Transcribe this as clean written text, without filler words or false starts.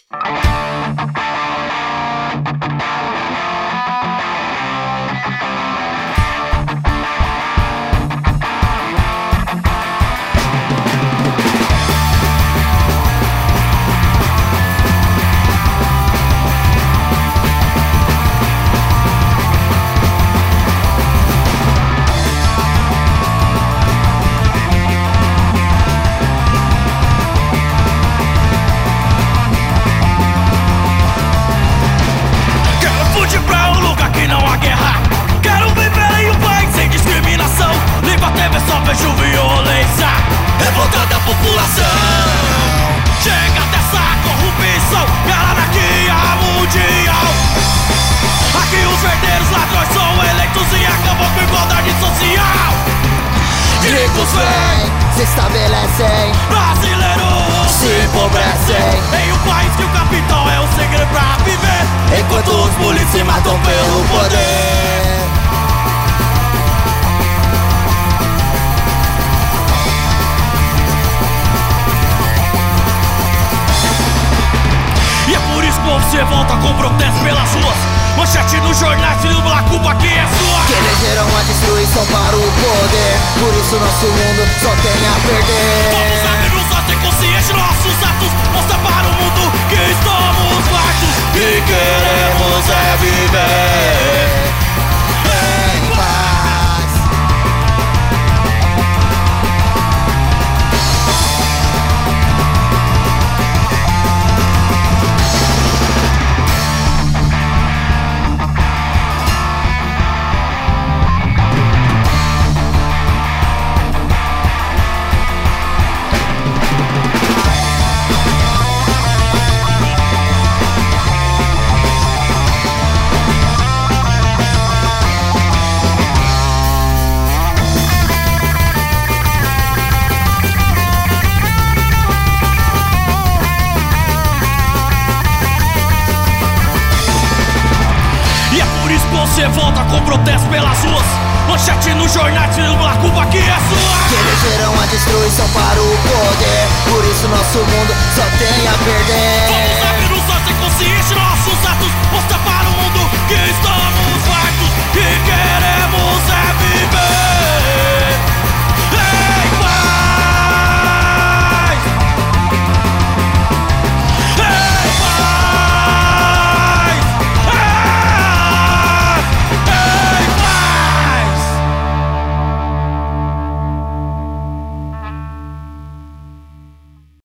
Ricos vêm, se estabelecem, brasileiros se empobrecem em um país que o capital é o segredo pra viver, enquanto os polícias se matam pelo poder. E é por isso que você volta com protesto pelas ruas. Manchete nos jornais, filho, a culpa aqui é sua. Que elegeram a destruição para o poder, por isso nosso mundo só tem a perder. Vamos abrir-nos a ter consciência, nossos atos mostra para o mundo que estamos fartos E queremos é viver em paz. Você volta com protesto pelas ruas. Manchete nos jornais, filho, a culpa aqui é